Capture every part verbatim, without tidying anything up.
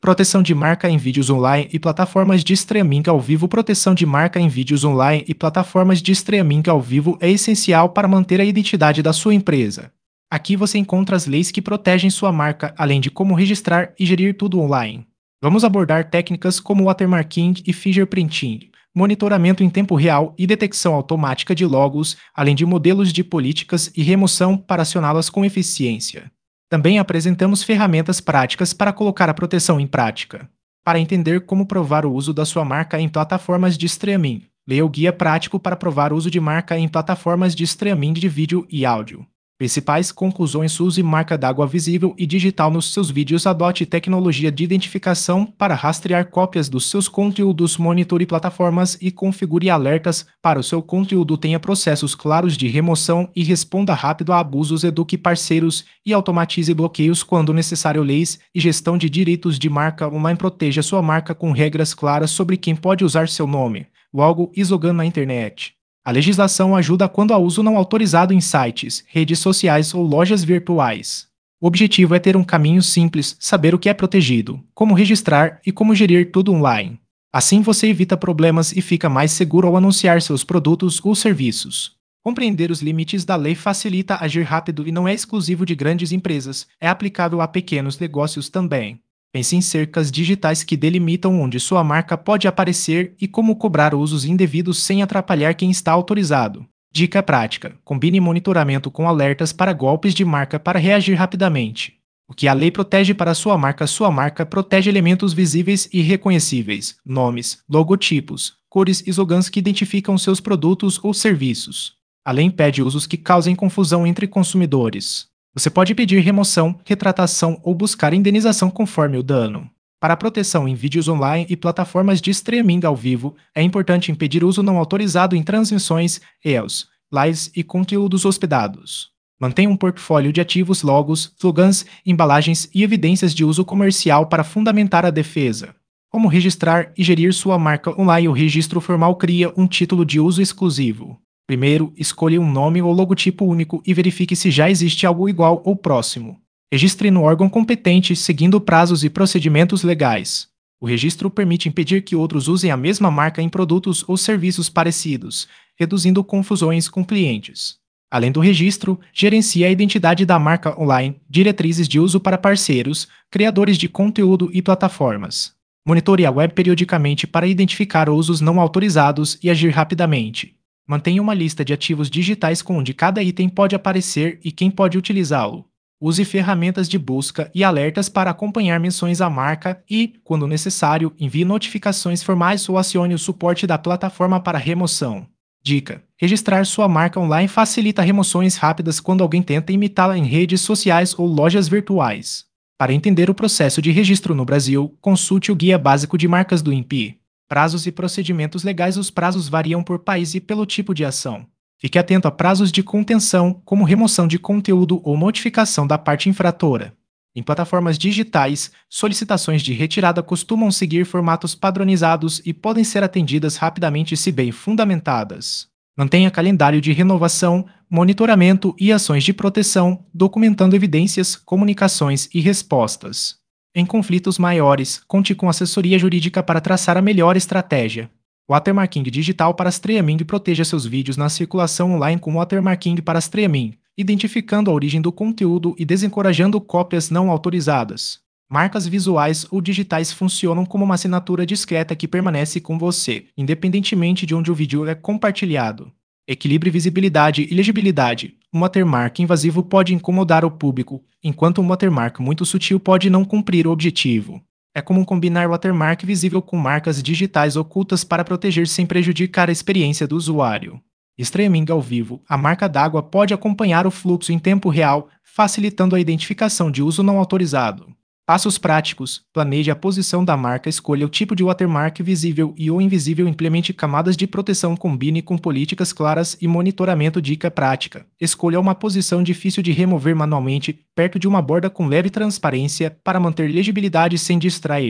Proteção de marca em vídeos online e plataformas de streaming ao vivo. Proteção de marca em vídeos online e plataformas de streaming ao vivo é essencial para manter a identidade da sua empresa. Aqui você encontra as leis que protegem sua marca, além de como registrar e gerir tudo online. Vamos abordar técnicas como watermarking e fingerprinting, monitoramento em tempo real e detecção automática de logos, além de modelos de políticas e remoção para acioná-las com eficiência. Também apresentamos ferramentas práticas para colocar a proteção em prática. Para entender como provar o uso da sua marca em plataformas de streaming, leia o guia prático para provar o uso de marca em plataformas de streaming de vídeo e áudio. Principais conclusões: use marca d'água visível e digital nos seus vídeos, adote tecnologia de identificação para rastrear cópias dos seus conteúdos, monitore plataformas e configure alertas para o seu conteúdo, tenha processos claros de remoção e responda rápido a abusos, eduque parceiros e automatize bloqueios quando necessário. Leis e gestão de direitos de marca online, proteja sua marca com regras claras sobre quem pode usar seu nome, logo e slogan na internet. A legislação ajuda quando há uso não autorizado em sites, redes sociais ou lojas virtuais. O objetivo é ter um caminho simples, saber o que é protegido, como registrar e como gerir tudo online. Assim você evita problemas e fica mais seguro ao anunciar seus produtos ou serviços. Compreender os limites da lei facilita agir rápido e não é exclusivo de grandes empresas, é aplicável a pequenos negócios também. Pense em cercas digitais que delimitam onde sua marca pode aparecer e como cobrar usos indevidos sem atrapalhar quem está autorizado. Dica prática: combine monitoramento com alertas para golpes de marca para reagir rapidamente. O que a lei protege para sua marca? Sua marca protege elementos visíveis e reconhecíveis, nomes, logotipos, cores e slogans que identificam seus produtos ou serviços. A lei impede usos que causem confusão entre consumidores. Você pode pedir remoção, retratação ou buscar indenização conforme o dano. Para a proteção em vídeos online e plataformas de streaming ao vivo, é importante impedir uso não autorizado em transmissões, reels, lives e conteúdos hospedados. Mantenha um portfólio de ativos, logos, slogans, embalagens e evidências de uso comercial para fundamentar a defesa. Como registrar e gerir sua marca online? O registro formal cria um título de uso exclusivo. Primeiro, escolha um nome ou logotipo único e verifique se já existe algo igual ou próximo. Registre no órgão competente, seguindo prazos e procedimentos legais. O registro permite impedir que outros usem a mesma marca em produtos ou serviços parecidos, reduzindo confusões com clientes. Além do registro, gerencie a identidade da marca online, diretrizes de uso para parceiros, criadores de conteúdo e plataformas. Monitore a web periodicamente para identificar usos não autorizados e agir rapidamente. Mantenha uma lista de ativos digitais com onde cada item pode aparecer e quem pode utilizá-lo. Use ferramentas de busca e alertas para acompanhar menções à marca e, quando necessário, envie notificações formais ou acione o suporte da plataforma para remoção. Dica: registrar sua marca online facilita remoções rápidas quando alguém tenta imitá-la em redes sociais ou lojas virtuais. Para entender o processo de registro no Brasil, consulte o Guia Básico de Marcas do INPI. Prazos e procedimentos legais. Os prazos variam por país e pelo tipo de ação. Fique atento a prazos de contenção, como remoção de conteúdo ou notificação da parte infratora. Em plataformas digitais, solicitações de retirada costumam seguir formatos padronizados e podem ser atendidas rapidamente se bem fundamentadas. Mantenha calendário de renovação, monitoramento e ações de proteção, documentando evidências, comunicações e respostas. Em conflitos maiores, conte com assessoria jurídica para traçar a melhor estratégia. Watermarking digital para streaming. Proteja seus vídeos na circulação online com watermarking para streaming, identificando a origem do conteúdo e desencorajando cópias não autorizadas. Marcas visuais ou digitais funcionam como uma assinatura discreta que permanece com você, independentemente de onde o vídeo é compartilhado. Equilibre visibilidade e legibilidade. Um watermark invasivo pode incomodar o público, enquanto um watermark muito sutil pode não cumprir o objetivo. É comum combinar watermark visível com marcas digitais ocultas para proteger sem prejudicar a experiência do usuário. Streaming ao vivo. A marca d'água pode acompanhar o fluxo em tempo real, facilitando a identificação de uso não autorizado. Passos práticos: planeje a posição da marca, escolha o tipo de watermark visível e ou invisível, implemente camadas de proteção, combine com políticas claras e monitoramento. Dica prática: escolha uma posição difícil de remover manualmente, perto de uma borda com leve transparência, para manter legibilidade sem distrair.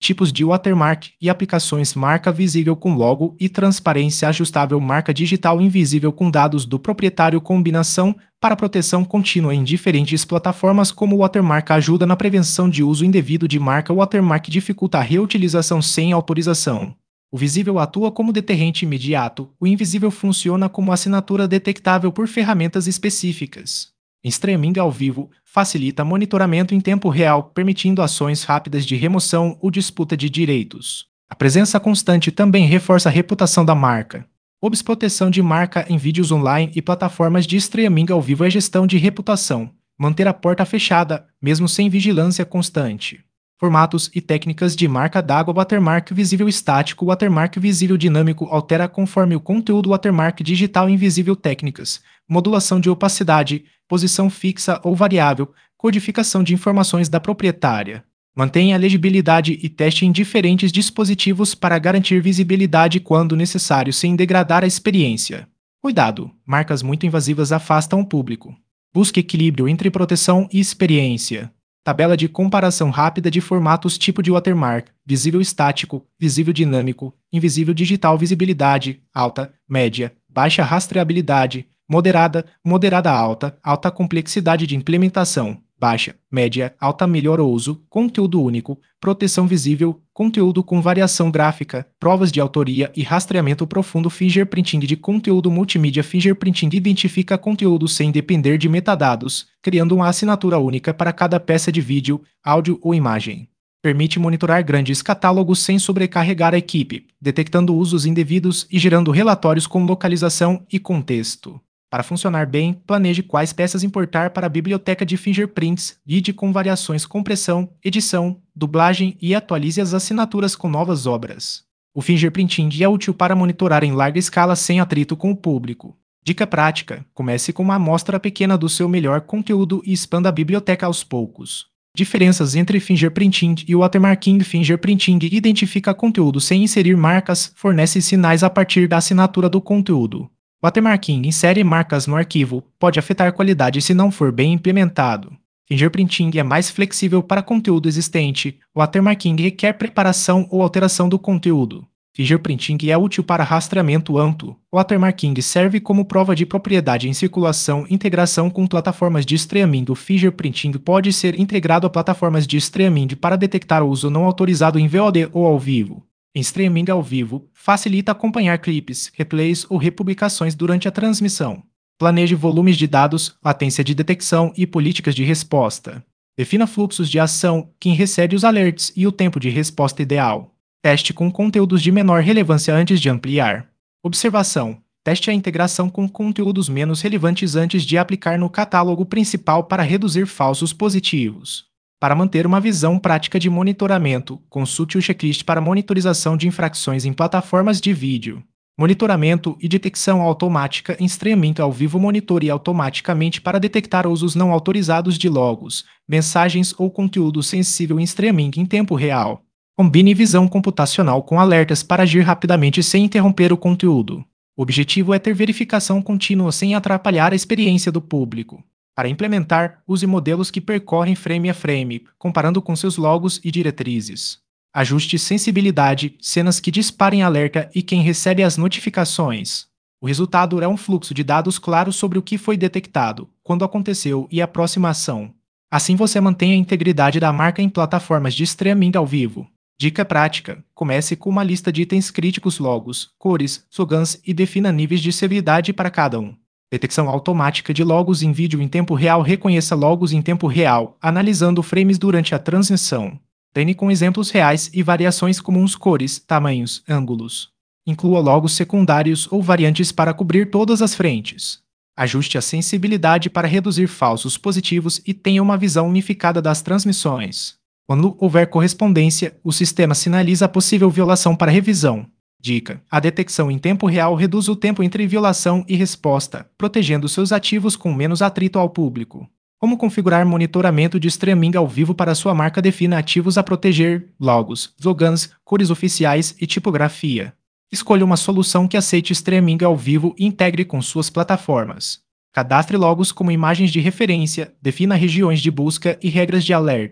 tipos de watermark e aplicações marca visível com logo e transparência ajustável marca digital invisível com dados do proprietário combinação para proteção contínua em diferentes plataformas como o watermark ajuda na prevenção de uso indevido de marca o watermark dificulta a reutilização sem autorização. O visível atua como deterrente imediato, o invisível funciona como assinatura detectável por ferramentas específicas. Streaming ao vivo facilita monitoramento em tempo real, permitindo ações rápidas de remoção ou disputa de direitos. A presença constante também reforça a reputação da marca. Obs-proteção de marca em vídeos online e plataformas de streaming ao vivo é gestão de reputação. Manter a porta fechada, mesmo sem vigilância constante. Formatos e técnicas de marca d'água watermark visível estático watermark visível dinâmico altera conforme o conteúdo watermark digital invisível técnicas, modulação de opacidade, posição fixa ou variável, codificação de informações da proprietária. Mantenha a legibilidade e teste em diferentes dispositivos para garantir visibilidade quando necessário sem degradar a experiência. Cuidado, marcas muito invasivas afastam o público. Busque equilíbrio entre proteção e experiência. Tabela de comparação rápida de formatos tipo de watermark, visível estático, visível dinâmico, invisível digital visibilidade, alta, média, baixa rastreabilidade, moderada, moderada alta, alta complexidade de implementação, baixa, média, alta melhor uso, conteúdo único, proteção visível, conteúdo com variação gráfica, provas de autoria e rastreamento profundo fingerprinting de conteúdo multimídia fingerprinting identifica conteúdo sem depender de metadados, criando uma assinatura única para cada peça de vídeo, áudio ou imagem. Permite monitorar grandes catálogos sem sobrecarregar a equipe, detectando usos indevidos e gerando relatórios com localização e contexto. Para funcionar bem, planeje quais peças importar para a biblioteca de fingerprints, guide com variações compressão, edição, dublagem e atualize as assinaturas com novas obras. O fingerprinting é útil para monitorar em larga escala sem atrito com o público. Dica prática: comece com uma amostra pequena do seu melhor conteúdo e expanda a biblioteca aos poucos. Diferenças entre fingerprinting e watermarking. Fingerprinting identifica conteúdo sem inserir marcas, fornece sinais a partir da assinatura do conteúdo. Watermarking insere marcas no arquivo, pode afetar a qualidade se não for bem implementado. Fingerprinting é mais flexível para conteúdo existente. Watermarking requer preparação ou alteração do conteúdo. Fingerprinting é útil para rastreamento amplo. Watermarking serve como prova de propriedade em circulação e integração com plataformas de streaming. O fingerprinting pode ser integrado a plataformas de streaming para detectar o uso não autorizado em V O D ou ao vivo. Em streaming ao vivo, facilita acompanhar clipes, replays ou republicações durante a transmissão. Planeje volumes de dados, latência de detecção e políticas de resposta. Defina fluxos de ação, quem recebe os alerts e o tempo de resposta ideal. Teste com conteúdos de menor relevância antes de ampliar. Observação: teste a integração com conteúdos menos relevantes antes de aplicar no catálogo principal para reduzir falsos positivos. Para manter uma visão prática de monitoramento, consulte o checklist para monitorização de infrações em plataformas de vídeo. Monitoramento e detecção automática em streaming ao vivo. Monitore automaticamente para detectar usos não autorizados de logos, mensagens ou conteúdo sensível em streaming em tempo real. Combine visão computacional com alertas para agir rapidamente sem interromper o conteúdo. O objetivo é ter verificação contínua sem atrapalhar a experiência do público. Para implementar, use modelos que percorrem frame a frame, comparando com seus logos e diretrizes. Ajuste sensibilidade, cenas que disparem alerta e quem recebe as notificações. O resultado é um fluxo de dados claro sobre o que foi detectado, quando aconteceu e a próxima ação. Assim você mantém a integridade da marca em plataformas de streaming ao vivo. Dica prática: comece com uma lista de itens críticos, logos, cores, slogans e defina níveis de severidade para cada um. Detecção automática de logos em vídeo em tempo real. Reconheça logos em tempo real, analisando frames durante a transmissão. Treine com exemplos reais e variações comuns, cores, tamanhos, ângulos. Inclua logos secundários ou variantes para cobrir todas as frentes. Ajuste a sensibilidade para reduzir falsos positivos e tenha uma visão unificada das transmissões. Quando houver correspondência, o sistema sinaliza a possível violação para revisão. Dica: a detecção em tempo real reduz o tempo entre violação e resposta, protegendo seus ativos com menos atrito ao público. Como configurar monitoramento de streaming ao vivo para sua marca? Defina ativos a proteger, logos, slogans, cores oficiais e tipografia. Escolha uma solução que aceite streaming ao vivo e integre com suas plataformas. Cadastre logos como imagens de referência, defina regiões de busca e regras de alerta.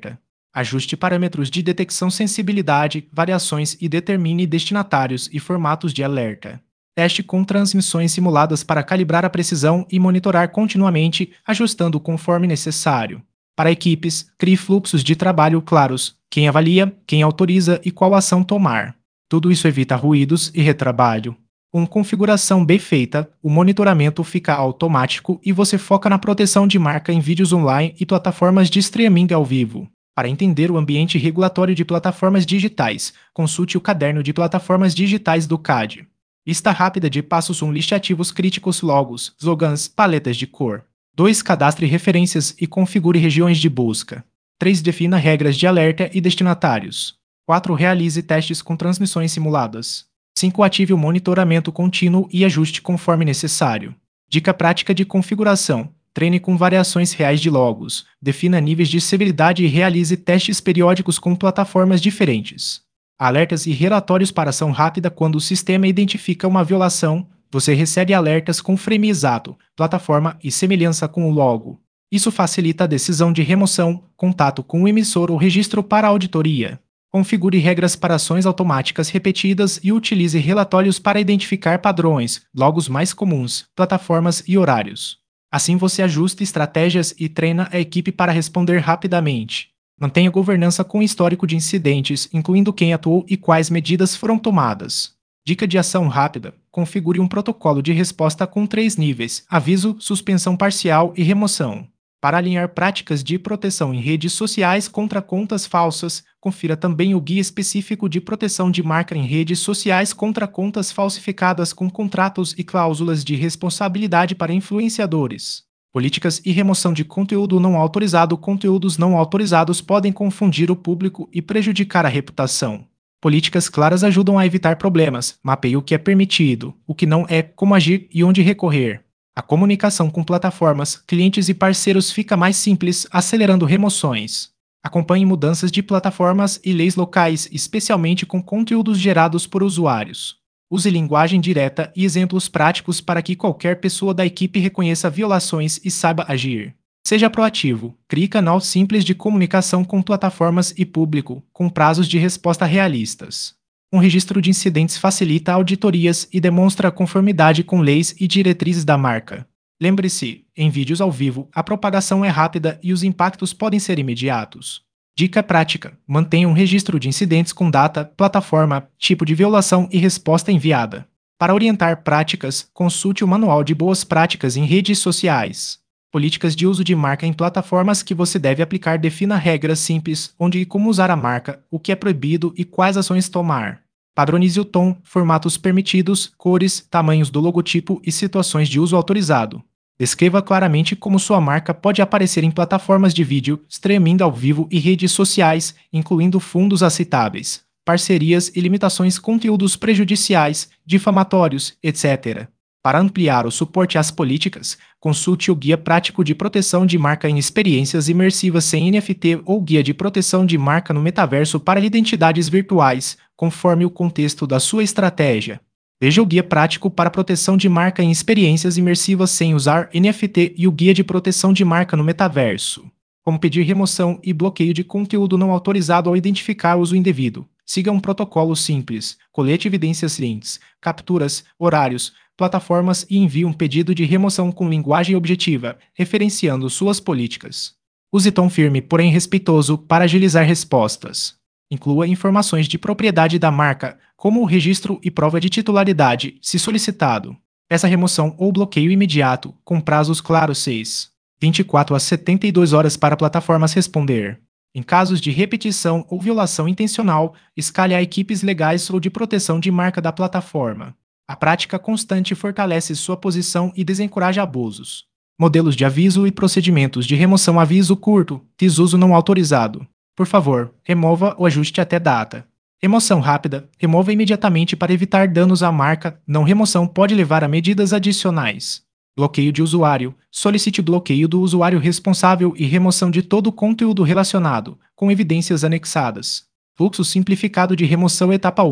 Ajuste parâmetros de detecção sensibilidade, variações e determine destinatários e formatos de alerta. Teste com transmissões simuladas para calibrar a precisão e monitorar continuamente, ajustando conforme necessário. Para equipes, crie fluxos de trabalho claros: quem avalia, quem autoriza e qual ação tomar. Tudo isso evita ruídos e retrabalho. Com configuração bem feita, o monitoramento fica automático e você foca na proteção de marca em vídeos online e plataformas de streaming ao vivo. Para entender o ambiente regulatório de plataformas digitais, consulte o Caderno de Plataformas Digitais do C A D. Lista rápida de passos: um Liste ativos críticos, logos, slogans, paletas de cor. dois Cadastre referências e configure regiões de busca. três Defina regras de alerta e destinatários. quatro Realize testes com transmissões simuladas. cinco Ative o monitoramento contínuo e ajuste conforme necessário. Dica prática de configuração: treine com variações reais de logos, defina níveis de severidade e realize testes periódicos com plataformas diferentes. Alertas e relatórios para ação rápida: quando o sistema identifica uma violação, você recebe alertas com frame exato, plataforma e semelhança com o logo. Isso facilita a decisão de remoção, contato com o emissor ou registro para auditoria. Configure regras para ações automáticas repetidas e utilize relatórios para identificar padrões, logos mais comuns, plataformas e horários. Assim você ajusta estratégias e treina a equipe para responder rapidamente. Mantenha governança com histórico de incidentes, incluindo quem atuou e quais medidas foram tomadas. Dica de ação rápida: configure um protocolo de resposta com três níveis: aviso, suspensão parcial e remoção. Para alinhar práticas de proteção em redes sociais contra contas falsas, confira também o Guia Específico de Proteção de Marca em Redes Sociais contra Contas Falsificadas, com contratos e cláusulas de responsabilidade para influenciadores. Políticas e remoção de conteúdo não autorizado: conteúdos não autorizados podem confundir o público e prejudicar a reputação. Políticas claras ajudam a evitar problemas: mapeie o que é permitido, o que não é, como agir e onde recorrer. A comunicação com plataformas, clientes e parceiros fica mais simples, acelerando remoções. Acompanhe mudanças de plataformas e leis locais, especialmente com conteúdos gerados por usuários. Use linguagem direta e exemplos práticos para que qualquer pessoa da equipe reconheça violações e saiba agir. Seja proativo. Crie canal simples de comunicação com plataformas e público, com prazos de resposta realistas. Um registro de incidentes facilita auditorias e demonstra conformidade com leis e diretrizes da marca. Lembre-se, em vídeos ao vivo, a propagação é rápida e os impactos podem ser imediatos. Dica prática: mantenha um registro de incidentes com data, plataforma, tipo de violação e resposta enviada. Para orientar práticas, consulte o Manual de Boas Práticas em Redes Sociais. Políticas de uso de marca em plataformas que você deve aplicar: defina regras simples, onde e como usar a marca, o que é proibido e quais ações tomar. Padronize o tom, formatos permitidos, cores, tamanhos do logotipo e situações de uso autorizado. Descreva claramente como sua marca pode aparecer em plataformas de vídeo, streaming ao vivo e redes sociais, incluindo fundos aceitáveis, parcerias e limitações, conteúdos prejudiciais, difamatórios, etcétera. Para ampliar o suporte às políticas, consulte o Guia Prático de Proteção de Marca em Experiências Imersivas sem N F T ou Guia de Proteção de Marca no Metaverso para Identidades Virtuais, conforme o contexto da sua estratégia. Veja o Guia Prático para Proteção de Marca em Experiências Imersivas sem usar N F T e o Guia de Proteção de Marca no Metaverso. Como pedir remoção e bloqueio de conteúdo não autorizado ao identificar uso indevido. Siga um protocolo simples, colete evidências links, capturas, horários, plataformas e envie um pedido de remoção com linguagem objetiva, referenciando suas políticas. Use tom firme, porém respeitoso, para agilizar respostas. Inclua informações de propriedade da marca, como o registro e prova de titularidade, se solicitado. Peça remoção ou bloqueio imediato, com prazos claros seis, vinte e quatro a setenta e duas horas para plataformas responder. Em casos de repetição ou violação intencional, escale a equipes legais ou de proteção de marca da plataforma. A prática constante fortalece sua posição e desencoraja abusos. Modelos de aviso e procedimentos de remoção: aviso curto, desuso não autorizado. Por favor, remova ou ajuste até data. Remoção rápida: remova imediatamente para evitar danos à marca. Não remoção pode levar a medidas adicionais. Bloqueio de usuário: solicite bloqueio do usuário responsável e remoção de todo o conteúdo relacionado, com evidências anexadas. Fluxo simplificado de remoção: etapa um.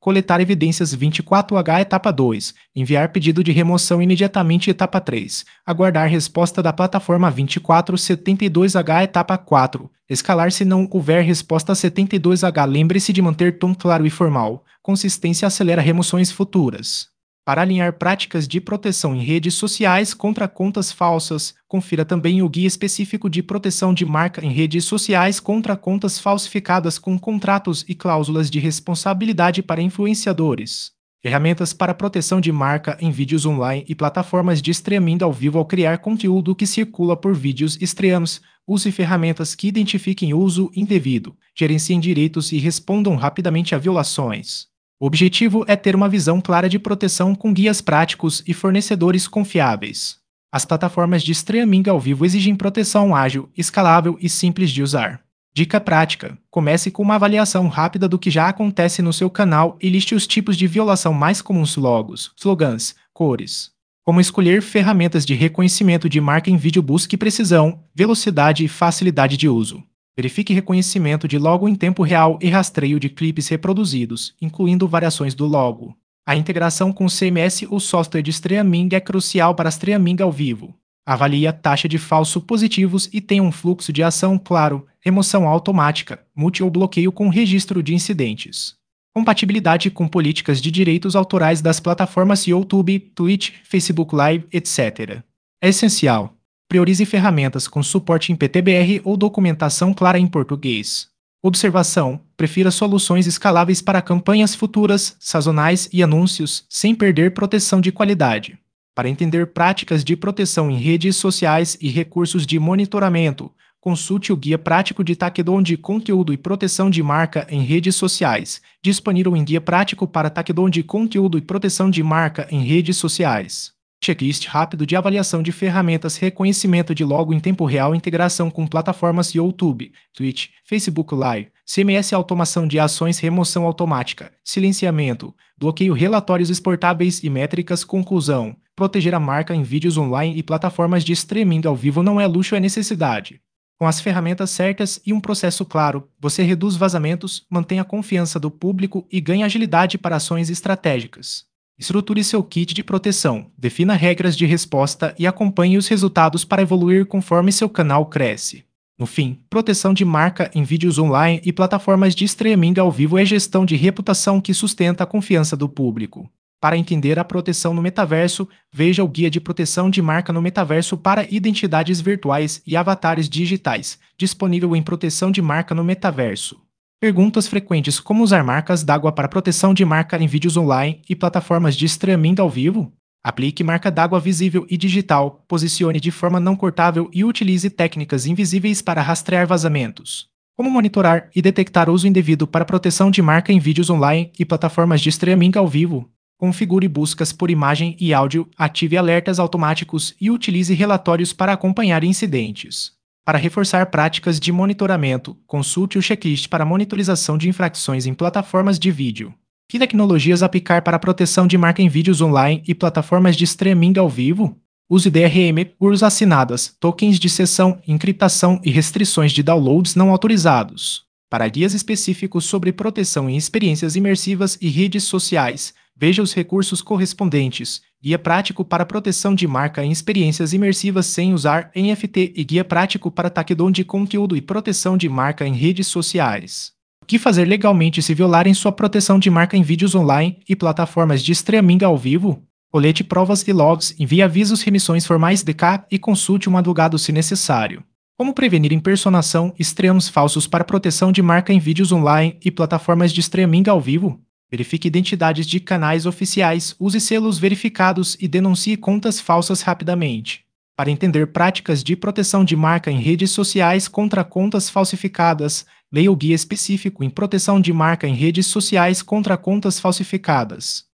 Coletar evidências vinte e quatro H etapa dois. Enviar pedido de remoção imediatamente etapa três. Aguardar resposta da plataforma vinte e quatro setenta e dois H etapa quatro. Escalar se não houver resposta setenta e dois H. Lembre-se de manter tom claro e formal. Consistência acelera remoções futuras. Para alinhar práticas de proteção em redes sociais contra contas falsas, confira também o Guia Específico de Proteção de Marca em Redes Sociais contra Contas Falsificadas com contratos e cláusulas de responsabilidade para influenciadores. Ferramentas para proteção de marca em vídeos online e plataformas de streaming ao vivo. Ao criar conteúdo que circula por vídeos extremos, use ferramentas que identifiquem uso indevido, gerenciem direitos e respondam rapidamente a violações. O objetivo é ter uma visão clara de proteção com guias práticos e fornecedores confiáveis. As plataformas de streaming ao vivo exigem proteção ágil, escalável e simples de usar. Dica prática: comece com uma avaliação rápida do que já acontece no seu canal e liste os tipos de violação mais comuns: logos, slogans, cores. Como escolher ferramentas de reconhecimento de marca em vídeo. Busque precisão, velocidade e facilidade de uso. Verifique reconhecimento de logo em tempo real e rastreio de clipes reproduzidos, incluindo variações do logo. A integração com o C M S ou software de streaming é crucial para streaming ao vivo. Avalie a taxa de falso positivos e tenha um fluxo de ação claro, remoção automática, multi ou bloqueio com registro de incidentes. Compatibilidade com políticas de direitos autorais das plataformas YouTube, Twitch, Facebook Live, etcétera. É essencial. Priorize ferramentas com suporte em P T B R ou documentação clara em português. Observação: prefira soluções escaláveis para campanhas futuras, sazonais e anúncios, sem perder proteção de qualidade. Para entender práticas de proteção em redes sociais e recursos de monitoramento, consulte o Guia Prático de Takedown de Conteúdo e Proteção de Marca em Redes Sociais, disponível em Guia Prático para Takedown de Conteúdo e Proteção de Marca em Redes Sociais. Checklist rápido de avaliação de ferramentas. Reconhecimento de logo em tempo real. Integração com plataformas YouTube, Twitch, Facebook Live, C M S. Automação de ações. Remoção automática, silenciamento, bloqueio. Relatórios exportáveis e métricas. Conclusão: proteger a marca em vídeos online e plataformas de streaming ao vivo não é luxo, é necessidade. Com as ferramentas certas e um processo claro, você reduz vazamentos, mantém a confiança do público e ganha agilidade para ações estratégicas. Estruture seu kit de proteção, defina regras de resposta e acompanhe os resultados para evoluir conforme seu canal cresce. No fim, proteção de marca em vídeos online e plataformas de streaming ao vivo é gestão de reputação que sustenta a confiança do público. Para entender a proteção no metaverso, veja o Guia de Proteção de Marca no Metaverso para Identidades Virtuais e Avatares Digitais, disponível em Proteção de Marca no Metaverso. Perguntas frequentes: como usar marcas d'água para proteção de marca em vídeos online e plataformas de streaming ao vivo? Aplique marca d'água visível e digital, posicione de forma não cortável e utilize técnicas invisíveis para rastrear vazamentos. Como monitorar e detectar uso indevido para proteção de marca em vídeos online e plataformas de streaming ao vivo? Configure buscas por imagem e áudio, ative alertas automáticos e utilize relatórios para acompanhar incidentes. Para reforçar práticas de monitoramento, consulte o checklist para monitorização de infrações em plataformas de vídeo. Que tecnologias aplicar para a proteção de marca em vídeos online e plataformas de streaming ao vivo? Use D R M, U R Ls assinadas, tokens de sessão, encriptação e restrições de downloads não autorizados. Para guias específicos sobre proteção em experiências imersivas e redes sociais, veja os recursos correspondentes: Guia Prático para Proteção de Marca em Experiências Imersivas sem usar N F T e Guia Prático para Takedown de Conteúdo e Proteção de Marca em Redes Sociais. O que fazer legalmente se violarem sua proteção de marca em vídeos online e plataformas de streaming ao vivo? Colete provas e logs, envie avisos, remissões formais D K e consulte um advogado se necessário. Como prevenir impersonação e extremos falsos para proteção de marca em vídeos online e plataformas de streaming ao vivo? Verifique identidades de canais oficiais, use selos verificados e denuncie contas falsas rapidamente. Para entender práticas de proteção de marca em redes sociais contra contas falsificadas, leia o Guia Específico em Proteção de Marca em Redes Sociais contra Contas Falsificadas.